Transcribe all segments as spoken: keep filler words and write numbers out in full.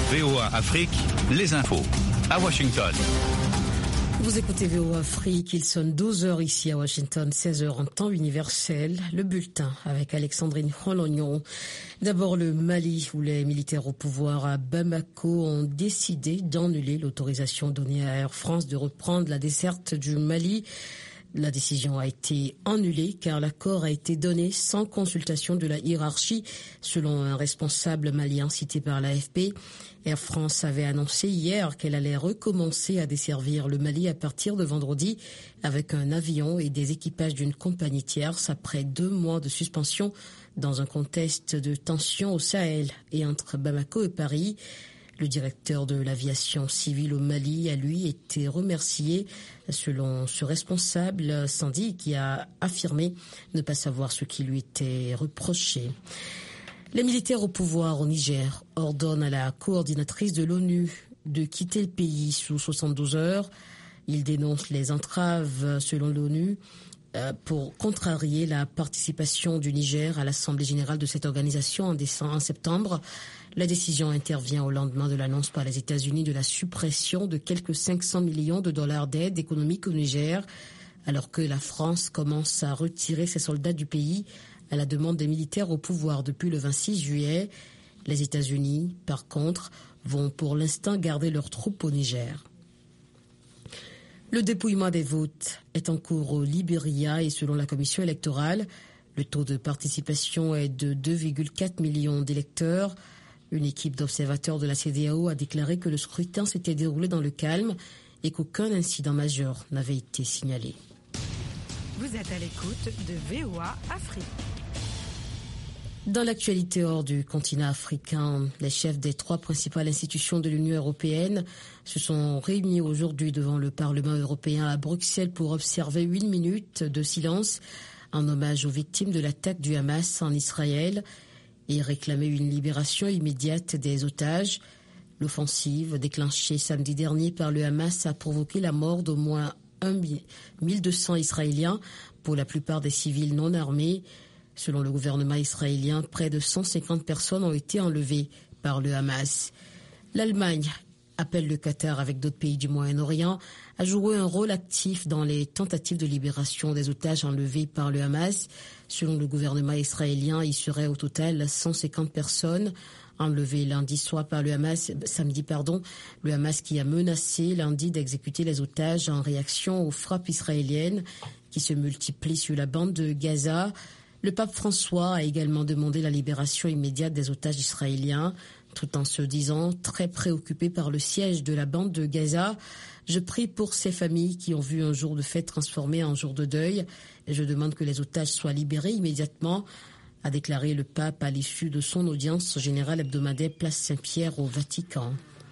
V O A Afrique, les infos à Washington. Vous écoutez V O A Afrique, il sonne douze heures ici à Washington, seize heures en temps universel. Le bulletin avec Alexandrine Rolognon. D'abord le Mali, où les militaires au pouvoir à Bamako ont décidé d'annuler l'autorisation donnée à Air France de reprendre la desserte du Mali. La décision a été annulée car l'accord a été donné sans consultation de la hiérarchie, selon un responsable malien cité par l'A F P. Air France avait annoncé hier qu'elle allait recommencer à desservir le Mali à partir de vendredi avec un avion et des équipages d'une compagnie tierce après deux mois de suspension dans un contexte de tension au Sahel et entre Bamako et Paris. Le directeur de l'aviation civile au Mali a lui été remercié, selon ce responsable, Sandy, qui a affirmé ne pas savoir ce qui lui était reproché. Les militaires au pouvoir au Niger ordonnent à la coordinatrice de l'ONU de quitter le pays sous soixante-douze heures. Ils dénoncent les entraves, selon l'ONU, pour contrarier la participation du Niger à l'Assemblée générale de cette organisation en décembre, en septembre. La décision intervient au lendemain de l'annonce par les États-Unis de la suppression de quelques cinq cents millions de dollars d'aide économique au Niger, alors que la France commence à retirer ses soldats du pays à la demande des militaires au pouvoir depuis le vingt-six juillet. Les États-Unis, par contre, vont pour l'instant garder leurs troupes au Niger. Le dépouillement des votes est en cours au Libéria et selon la commission électorale, le taux de participation est de deux virgule quatre millions d'électeurs. Une équipe d'observateurs de la C E D E A O a déclaré que le scrutin s'était déroulé dans le calme et qu'aucun incident majeur n'avait été signalé. Vous êtes à l'écoute de V O A Afrique. Dans l'actualité hors du continent africain, les chefs des trois principales institutions de l'Union européenne se sont réunis aujourd'hui devant le Parlement européen à Bruxelles pour observer une minute de silence en hommage aux victimes de l'attaque du Hamas en Israël et réclamer une libération immédiate des otages. L'offensive déclenchée samedi dernier par le Hamas a provoqué la mort d'au moins mille deux cents Israéliens, pour la plupart des civils non armés. Selon le gouvernement israélien, près de cent cinquante personnes ont été enlevées par le Hamas. L'Allemagne appelle le Qatar, avec d'autres pays du Moyen-Orient, à jouer un rôle actif dans les tentatives de libération des otages enlevés par le Hamas. Selon le gouvernement israélien, il serait au total cent cinquante personnes enlevées lundi soir par le Hamas, samedi pardon, le Hamas qui a menacé lundi d'exécuter les otages en réaction aux frappes israéliennes qui se multiplient sur la bande de Gaza. Le pape François a également demandé la libération immédiate des otages israéliens, tout en se disant très préoccupé par le siège de la bande de Gaza. Je prie pour ces familles qui ont vu un jour de fête transformé en jour de deuil et je demande que les otages soient libérés immédiatement, a déclaré le pape à l'issue de son audience générale hebdomadaire place Saint-Pierre au Vatican.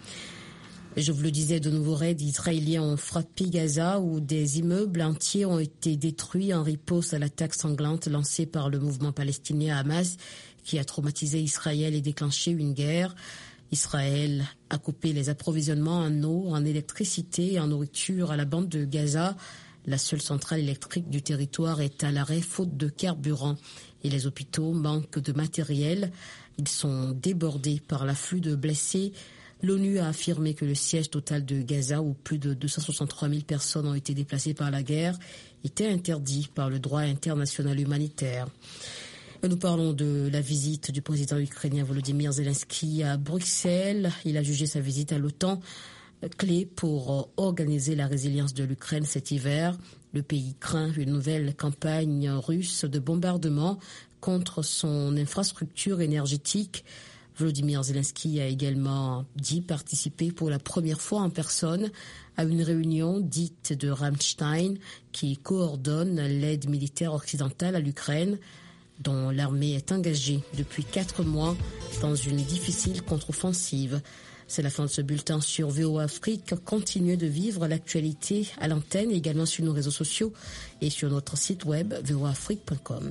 Et je vous le disais, de nouveaux raids israéliens ont frappé Gaza où des immeubles entiers ont été détruits en riposte à l'attaque sanglante lancée par le mouvement palestinien Hamas qui a traumatisé Israël et déclenché une guerre. Israël a coupé les approvisionnements en eau, en électricité et en nourriture à la bande de Gaza. La seule centrale électrique du territoire est à l'arrêt faute de carburant et les hôpitaux manquent de matériel. Ils sont débordés par l'afflux de blessés. L'ONU a affirmé que le siège total de Gaza, où plus de deux cent soixante-trois mille personnes ont été déplacées par la guerre, était interdit par le droit international humanitaire. Et nous parlons de la visite du président ukrainien Volodymyr Zelensky à Bruxelles. Il a jugé sa visite à l'OTAN clé pour organiser la résilience de l'Ukraine cet hiver. Le pays craint une nouvelle campagne russe de bombardement contre son infrastructure énergétique. Volodymyr Zelensky a également dit participer pour la première fois en personne à une réunion dite de Ramstein qui coordonne l'aide militaire occidentale à l'Ukraine, dont l'armée est engagée depuis quatre mois dans une difficile contre-offensive. C'est la fin de ce bulletin sur V O A Afrique. Continuez de vivre l'actualité à l'antenne et également sur nos réseaux sociaux et sur notre site web v o a afrique point com.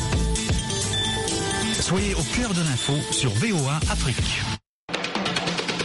Soyez au cœur de l'info sur V O A Afrique.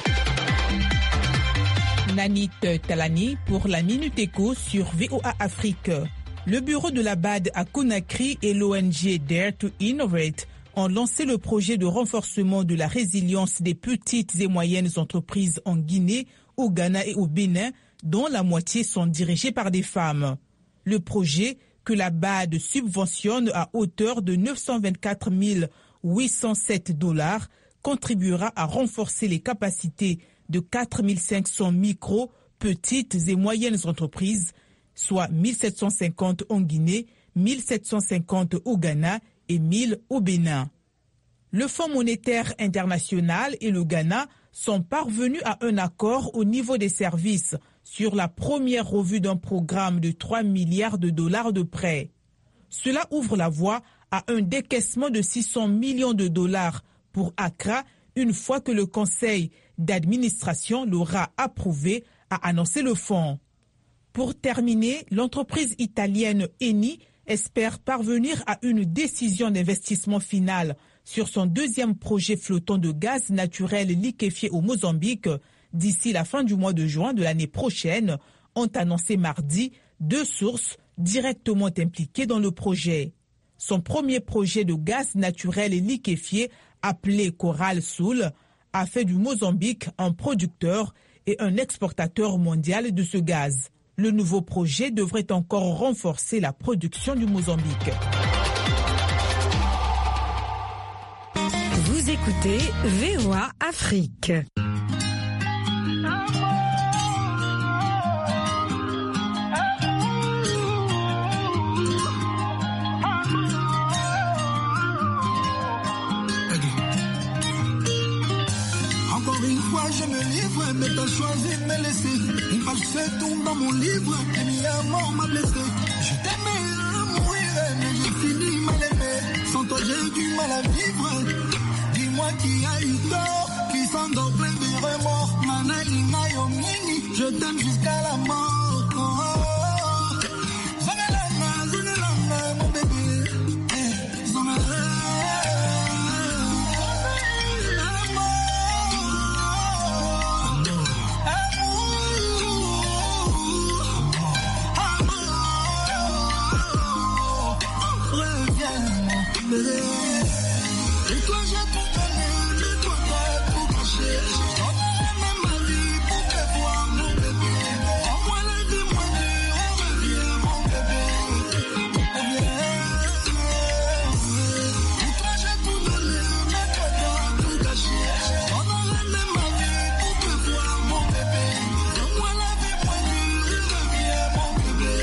Nanit Talani pour la Minute Éco sur V O A Afrique. Le bureau de la B A D à Conakry et l'O N G Dare to Innovate ont lancé le projet de renforcement de la résilience des petites et moyennes entreprises en Guinée, au Ghana et au Bénin, dont la moitié sont dirigées par des femmes. Le projet, que la B A D subventionne à hauteur de neuf cent vingt-quatre mille huit cent sept dollars, contribuera à renforcer les capacités de quatre mille cinq cents micro, petites et moyennes entreprises, soit mille sept cent cinquante en Guinée, mille sept cent cinquante au Ghana et mille au Bénin. Le Fonds monétaire international et le Ghana sont parvenus à un accord au niveau des services sur la première revue d'un programme de trois milliards de dollars de prêts. Cela ouvre la voie à un décaissement de six cents millions de dollars pour Accra une fois que le conseil d'administration l'aura approuvé, a annoncé le fonds. Pour terminer, l'entreprise italienne Eni espère parvenir à une décision d'investissement finale sur son deuxième projet flottant de gaz naturel liquéfié au Mozambique d'ici la fin du mois de juin de l'année prochaine, ont annoncé mardi deux sources directement impliquées dans le projet. Son premier projet de gaz naturel liquéfié, appelé Coral Sul, a fait du Mozambique un producteur et un exportateur mondial de ce gaz. Le nouveau projet devrait encore renforcer la production du Mozambique. Vous écoutez V O A Afrique. Je me livre, mais t'as choisi de me laisser. Une page se tourne dans mon livre, et mi amour m'a blessé. Je t'aimais à mourir, mais j'ai fini mal aimé. Sans toi j'ai du mal à vivre. Dis-moi qui a eu tort, qui s'endort plein de remords. Manalina Yomini, je t'aime jusqu'à la mort. Oh, oh, oh. Zongalana, zongalana, mon bébé. Eh, zongalana. Et toi j'ai tout donné, mais toi t'as tout caché. Je donnerai même ma vie pour te voir mon bébé. Envoie la vie moins dure, reviens mon bébé. Et toi j'ai tout donné, mais toi t'as tout caché. Je donnerai même ma vie pour te voir mon bébé. Envoie la vie moins dure, reviens mon bébé.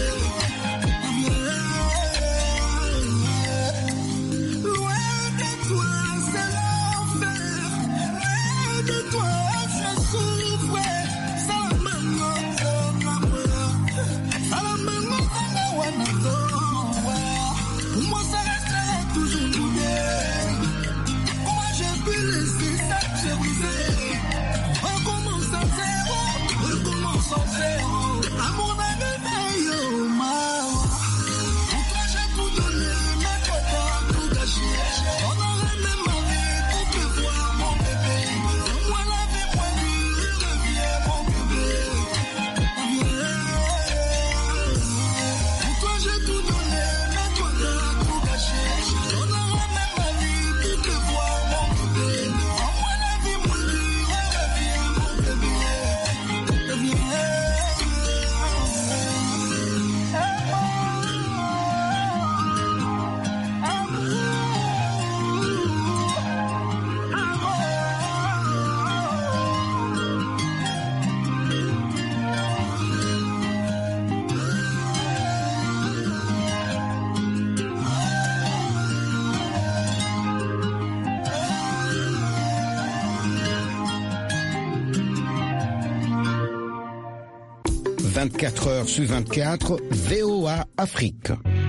vingt-quatre heures sur vingt-quatre, V O A Afrique.